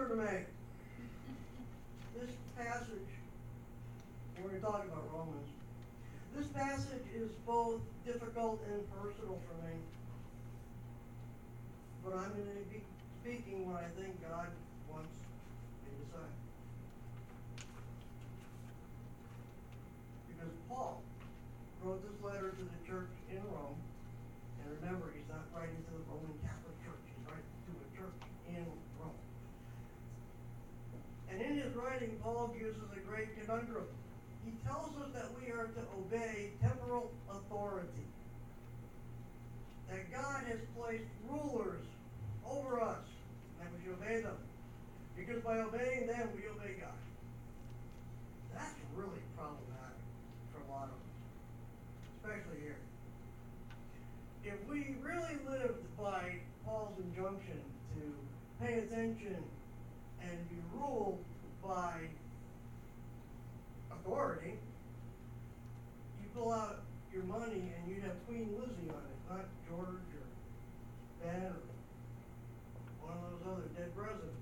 clear to me. This passage, when we're talking about Romans, this passage is both difficult and personal for me. But I'm going to be speaking what I think God wants me to say. Because Paul wrote this letter to the church in Rome, and remember, he's not writing to the Roman Catholic Church, he's writing to a church in Rome. And in his writing, Paul gives us a great conundrum. He tells us that we are to obey temporal authority, that God has placed rulers over us, and we should obey them, because by obeying them, we obey God. That's really problematic for a lot of us, especially here. If we really lived by Paul's injunction to pay attention and be ruled by authority, you pull out your money and you'd have Queen Lizzie on it, not George or Ben or one of those other dead presidents.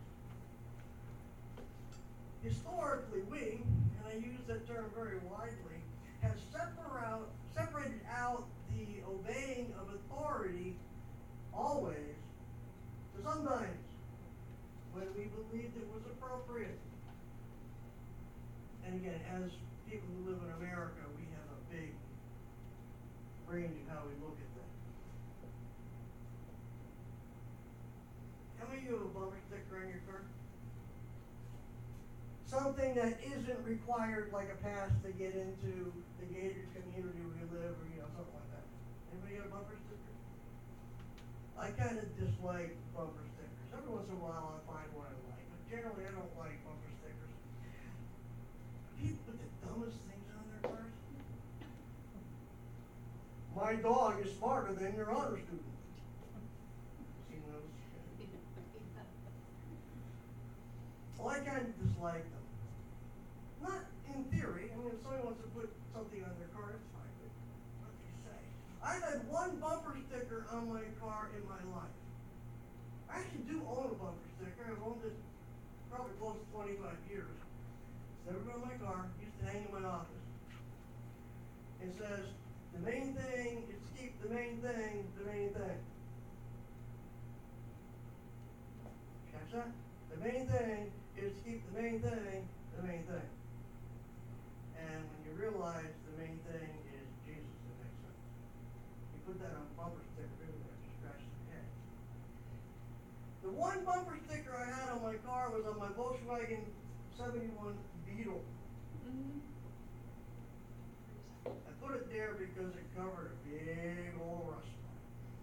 Historically, we, and I use that term very widely, have separated out the obeying of authority always to sometimes when we believed it was appropriate. And again, as people who live in America, we have a big range of how we look at that. How many of you have a bumper sticker on your car? Something that isn't required, like a pass to get into the gated community where you live, or something like that. Anybody got a bumper sticker? I kind of dislike bumper stickers. Every once in a while I find one I like, but generally I don't like bumper stickers. People put the dumbest things on their cars. My dog is smarter than your honor student. Seen those? Well, I kind of dislike them. Not in theory. I mean, if somebody wants to put something on their car, it's fine. But what do you say? I've had one bumper sticker on my car in my life. I actually do own a bumper sticker. I've owned it probably close to 25 years. It's never been on my car. It used to hang in my office. It says, the main thing is to keep the main thing the main thing. Catch that? The main thing is to keep the main thing the main thing. And when you realize the main thing is Jesus, it makes sense. You put that on a bumper sticker, really, that just scratches your head. The one bumper sticker I had on my car was on my Volkswagen 71 Beetle. Mm-hmm. I put it there because it covered a big old rust spot.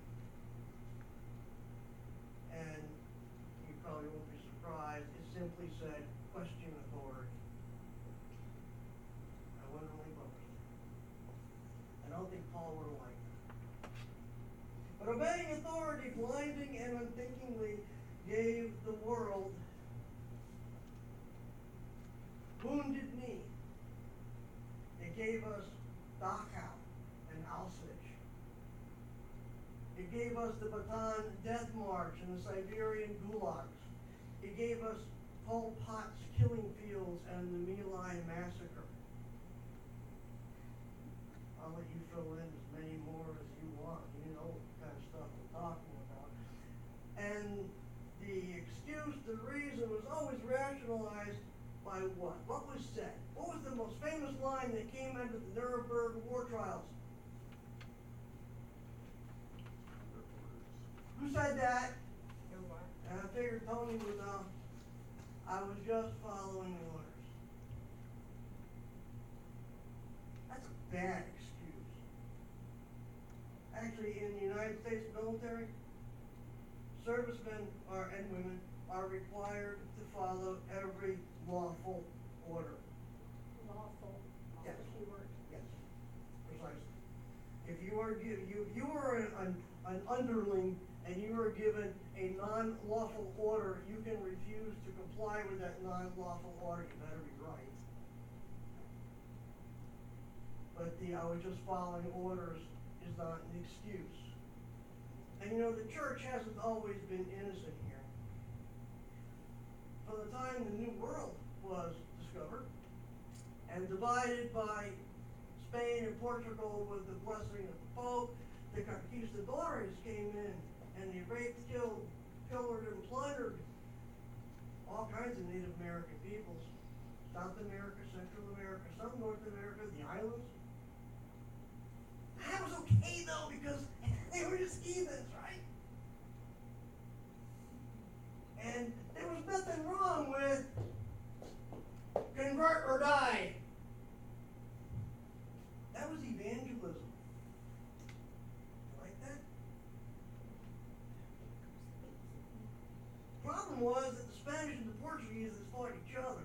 And you probably won't be surprised, it simply said, question authority. I wasn't really bumper sticker. I don't think Paul would have liked that. But obeying authority blinding and unthinkingly gave the world wounded knee. It gave us Dachau and Auschwitz. It gave us the Bataan Death March and the Siberian gulags. It gave us Pol Pot's killing fields and the My Lai massacre. I'll let you fill in as many more as you want. You know what kind of stuff I'm talking about. And the excuse, the reason was always rationalized by what? What was said? What was the most famous line that came out of the Nuremberg war trials? Who said that? And I figured Tony would know. I was just following orders. That's a bad excuse. Actually, in the United States military, servicemen and women are required to follow every lawful order. Lawful. Yes. Keyword. Yes. Precisely. If you are an underling and you are given a non-lawful order, you can refuse to comply with that non-lawful order. You better be right. But I was just following orders is not an excuse. And the church hasn't always been innocent here. For the time the New World was discovered and divided by Spain and Portugal with the blessing of the Pope, the conquistadores came in and they raped, killed, pillared, and plundered all kinds of Native American peoples. South America, Central America, some North America, the islands. That was okay though, because they were just heathens, right? And there was nothing wrong with convert or die. That was evangelism. You like that? Problem was that the Spanish and the Portuguese fought each other.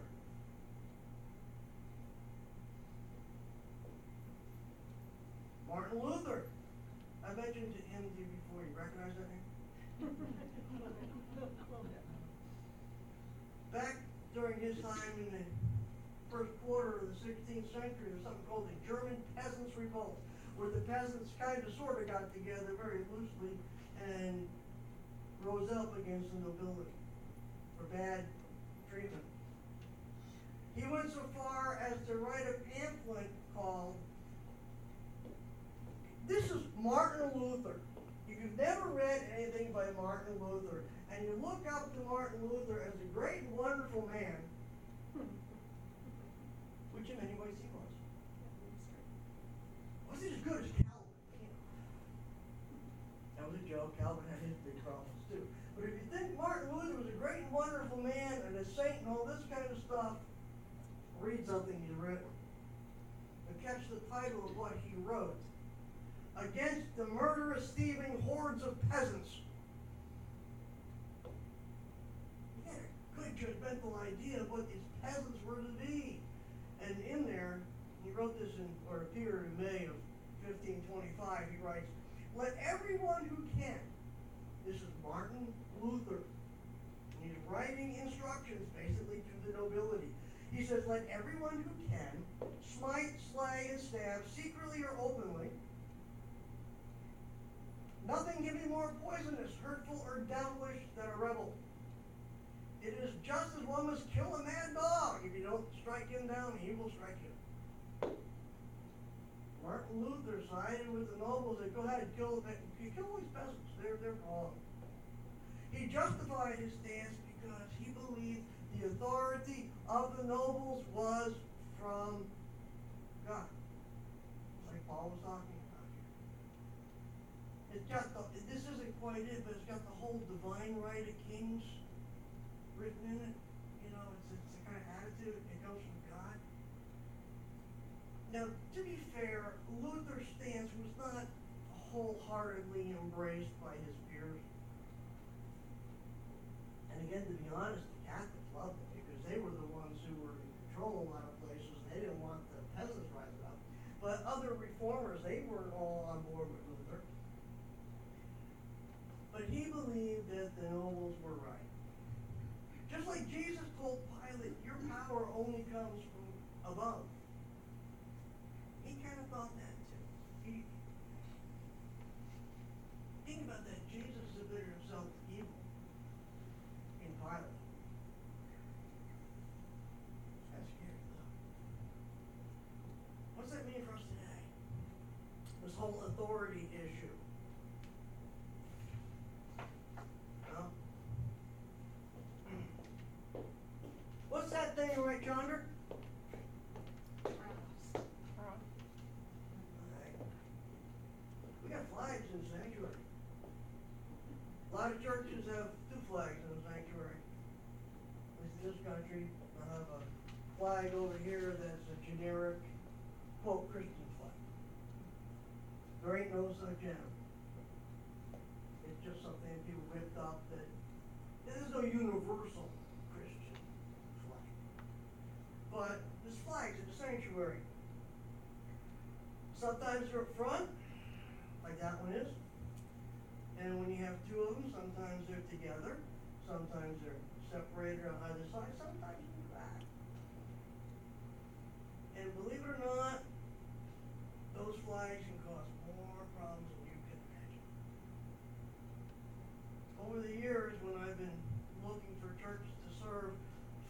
Martin Luther. I mentioned him to you before. You recognize that name? Back during his time in the first quarter of the 16th century, there was something called the German Peasants' Revolt, where the peasants kind of sort of got together very loosely and rose up against the nobility for bad treatment. He went so far as to write a pamphlet called, this is Martin Luther. If you've never read anything by Martin Luther, and you look up to Martin Luther as a great and wonderful man, which in many ways he was. Wasn't as good as Calvin. That was a joke. Calvin had his big problems too. But if you think Martin Luther was a great and wonderful man and a saint and all this kind of stuff, read something he's written. But catch the title of what he wrote. Against the murderous, thieving hordes of peasants. He had a good judgmental idea of what these peasants were to be. And in there, he wrote this in, or appeared in May of 1525, he writes, let everyone who can, this is Martin Luther, and he's writing instructions basically to the nobility. He says, let everyone who can smite, slay, and stab, secretly or openly. Nothing can be more poisonous, hurtful, or devilish than a rebel. It is just as one must kill a mad dog. If you don't strike him down, he will strike you. Martin Luther sided with the nobles and go ahead and kill these peasants. They're wrong. He justified his stance because he believed the authority of the nobles was from God. Like Paul was talking about here. It's got this isn't quite it, but it's got the whole divine right of kings written in it. You know, it's the kind of attitude that comes from God. Now, to be fair, Luther's stance was not wholeheartedly embraced by his peers. And again, to be honest, the Catholics loved it because they were the ones who were in control a lot of places. They didn't want the peasants rising up. But other reformers, they weren't all on board with Luther. But he believed that the nobles were right. Just like Jesus told Pilate, your power only comes from above. He kind of thought that too. Think about that. Jesus submitted himself to evil in Pilate. That's scary though. What's that mean for us today? This whole authority issue. Well, what's that thing right yonder? We got flags in the sanctuary. A lot of churches have two flags in the sanctuary. At least in this country, I have a flag over here that's a generic, quote, Christian flag. There ain't no such animal. It's just something that people whipped up that there's no universal Christian flag. But there's flags in the sanctuary. Sometimes they're up front, like that one is. And when you have two of them, sometimes they're together, sometimes they're separated on either side, sometimes in the back. And believe it or not, those flags can cause more problems than you can imagine. Over the years, when I've been looking for churches to serve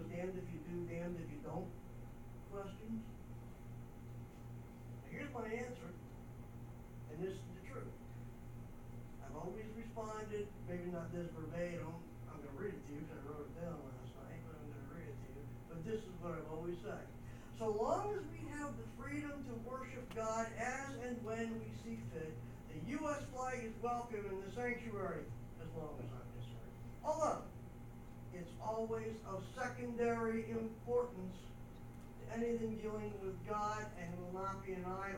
those damned if you do, damned if you don't questions? Now, here's my answer, and this is the truth. I've always responded, maybe not this verbatim, I'm going to read it to you because I wrote it down last night, but I'm going to read it to you. But this is what I've always said. So long as we have the freedom to worship God as and when we see fit, the U.S. flag is welcome in the sanctuary, as long as I'm concerned. Although, it's always of secondary importance to anything dealing with God and will not be an idol.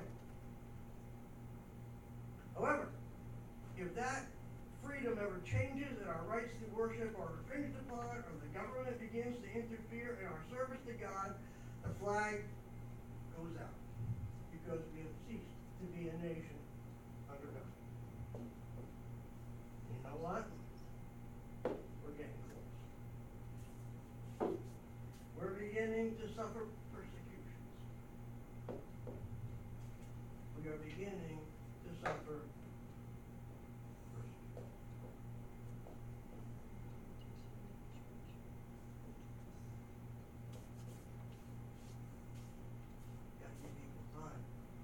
However, if that freedom ever changes and our rights to worship are infringed upon, or the government begins to interfere in our service to God, the flag goes out, because we have ceased to be a nation under God. You know what? We're getting close. We're beginning to suffer persecutions. We are beginning to suffer persecution. Got to give people time.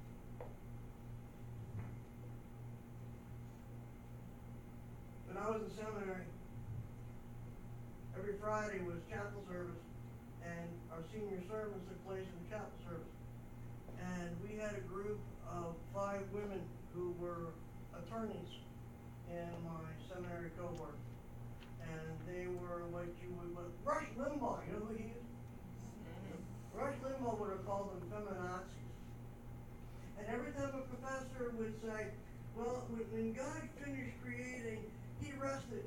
When I was in seminary, every Friday was chapel service, and our senior sermons took place in the chapel service. And we had a group of 5 women who were attorneys in my seminary cohort. And they were what you would, Rush Limbaugh, you know who he is? Rush Limbaugh would have called them feminazis. And every time a professor would say, well, when God finished creating, he rested.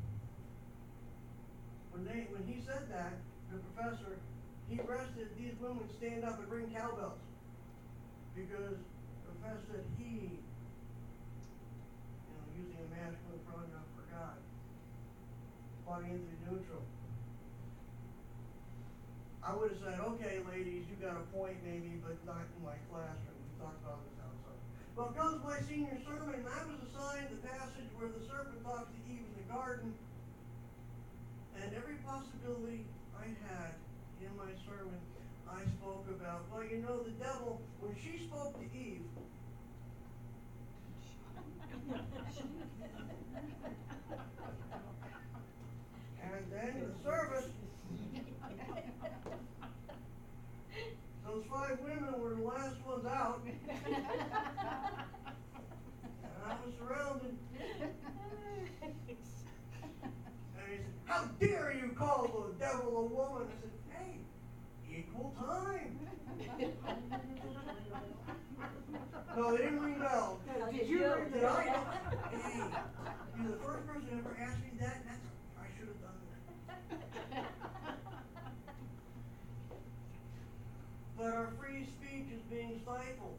When he said that, the professor, he rested, these women would stand up and ring cowbells. Because the professor said he, using a masculine pronoun for God, body into neutral. I would have said, okay, ladies, you got a point maybe, but not in my classroom. We talked about this outside. Well, it goes my senior sermon, and I was assigned the passage where the serpent talks to Eve in the garden. And every possibility I had in my sermon, I spoke about, well, the devil, when she spoke to Eve, and then the service, those 5 women were the last ones out, and I was surrounded. And he said, how dare you call the devil a woman? I said, hey, equal time. No, they didn't ring bells. Did you ring Did bells? I? Hey, you're the first person who ever asked me that, and I should have done that. But our free speech is being stifled.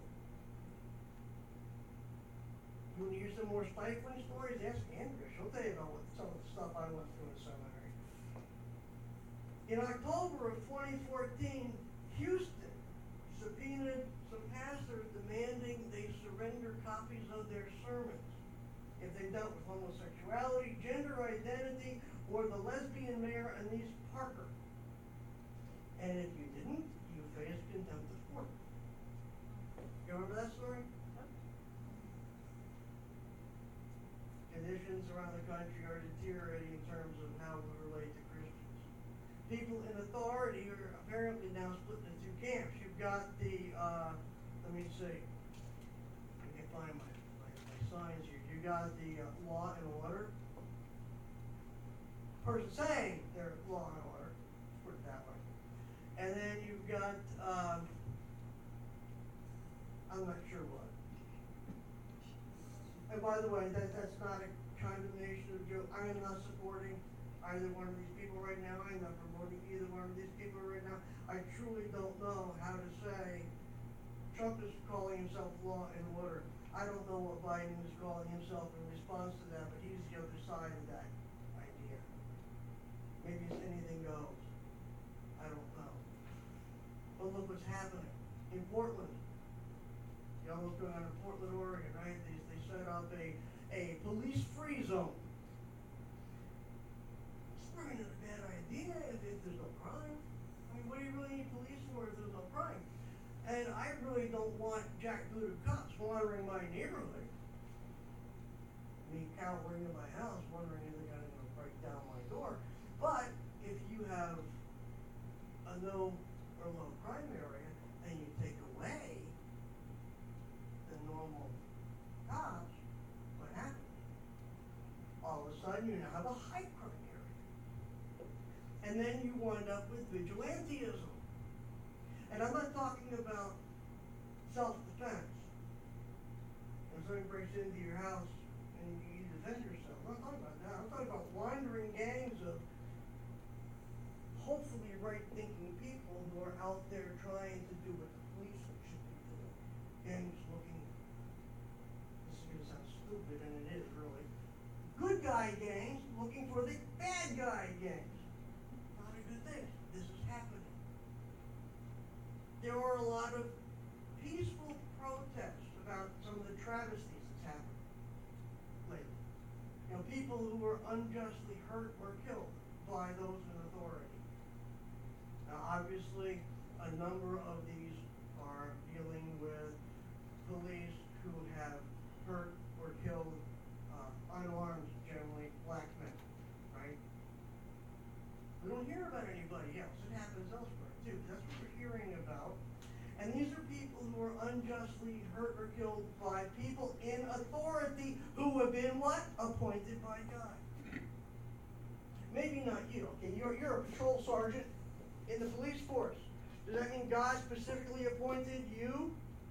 You want to hear some more stifling stories? Ask Andrea. She'll tell you about some of the stuff I went through in seminary. In October of 2014, Houston subpoenaed some pastors demanding they surrender copies of their sermons if they dealt with homosexuality, gender identity, or the lesbian mayor Annise Parker. And if you didn't, you faced contempt of court. You remember that story? Conditions around the country are deteriorating in terms of how we relate to Christians. People in authority are apparently now split into 2 camps. You've got the, let me see, I can find my signs here. You got the law and order. Person saying they're law and order, let's put it that way. And then you've got, I'm not sure what. And by the way, that's not a condemnation of Joe. I am not supporting either one of these people right now. I am not promoting either one of these people right now. I truly don't know how to say Trump is calling himself law and order. I don't know what Biden is calling himself in response to that, but he's the other side of that idea. Maybe it's anything goes. I don't know. But look what's happening in Portland. You know what's going on in Portland, Oregon, right? They set up a police-free zone. It's not a bad idea if there's no crime. mean, what do you really need police for if there's no crime? And I really don't want jackbooted cops wandering my neighborhood. Me cowering in my house, wondering if they're gonna break down my door. But if you have a no or low crime area and you take away the normal cops, what happens? All of a sudden you now have a high crime area. And then you wind up with vigilantism. And I'm not talking about self-defense. When somebody breaks into your house and you defend yourself. I'm not talking about that. I'm talking about wandering gangs of hopefully right-thinking people who are out there trying to do what the police should be doing. Gangs looking, this is going to sound stupid, and it is really, good guy gangs looking for the bad guy gangs. Not a good thing. This is happening. There are a lot of peaceful protests about some of the travesties that's happened lately. You know, people who were unjustly hurt or killed by those in authority. Now, obviously, a number of these are dealing with police who have hurt or killed unarmed, generally black men, right? We don't hear about anybody else. It happens elsewhere, too. That's what we're hearing about. And these are people who are unjustly hurt or killed by people in authority who have been what? Appointed by God. Maybe not you, okay? You're a patrol sergeant in the police force. Does that mean God specifically appointed you?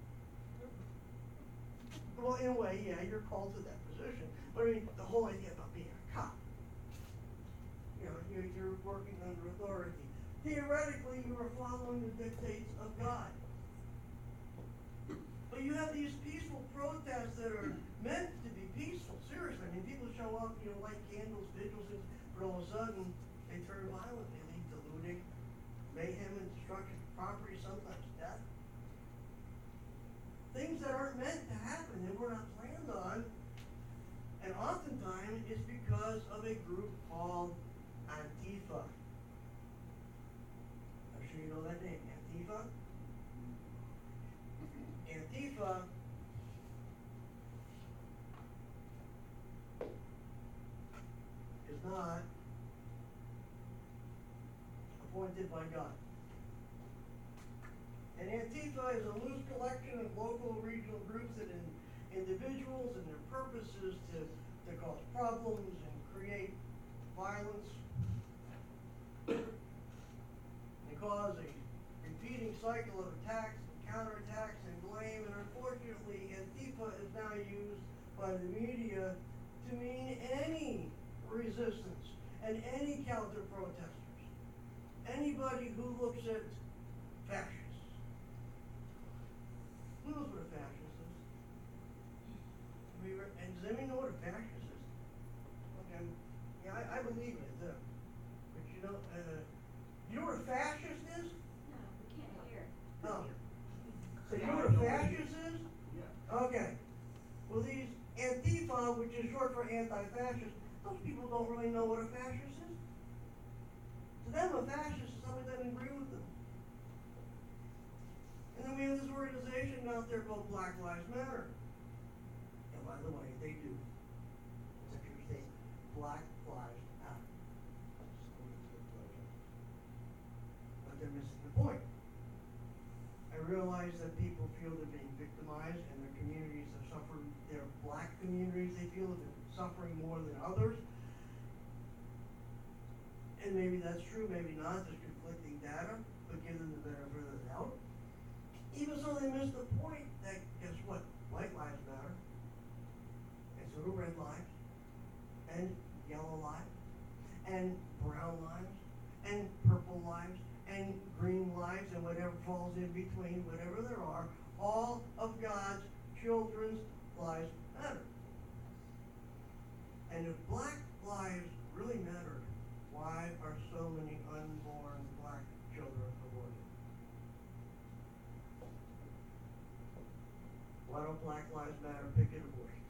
Well, in a way, yeah, you're called to that position. But I mean, the whole idea about being a cop, you know, you're working under authority. Theoretically, you are following the dictates of God. But you have these peaceful protests that are meant to be peaceful. Seriously, I mean, people show up, you know, light candles, vigils, but all of a sudden they turn violent. They lead to looting, mayhem, and destruction of property, sometimes death. Things that aren't meant to happen, that were not planned on. And oftentimes it's because of a group called Antifa. I'm sure you know that name, Antifa. Antifa is not appointed by God. And Antifa is a loose collection of local and regional groups and individuals, and their purpose is to cause problems and create violence. They cause a repeating cycle of attacks and counterattacks and blame, and unfortunately Antifa is now used by the media to mean any resistance and any counter-protesters. Anybody who looks at fascists. Who knows what a fascist is? And does anybody know what a fascist is? Okay, yeah, I believe in it, too. But you know what a fascist is? No, we can't hear. No. So you know what a fascist is? Yeah. Okay. Well, these Antifa, which is short for anti-fascist, those people don't really know what a fascist is. To them, a fascist is somebody that doesn't agree with them. And then we have this organization out there called Black Lives Matter. And by the way, they do. It's a true statement. Black Lives Matter. But they're missing the point. I realize that people feel they're being victimized and their communities have suffered, their black communities, they feel have been suffering more than others. And maybe that's true, maybe not. There's conflicting data, but give them the benefit of the doubt. Even so, they miss the point that, guess what? White lives matter. And so do red lives. And yellow lives. And brown lives. And purple lives. And green lives. And whatever falls in between, whatever there are. All of God's children's lives matter. And if black lives really mattered, why are so many unborn black children aborted? Why don't Black Lives Matter picket abortion?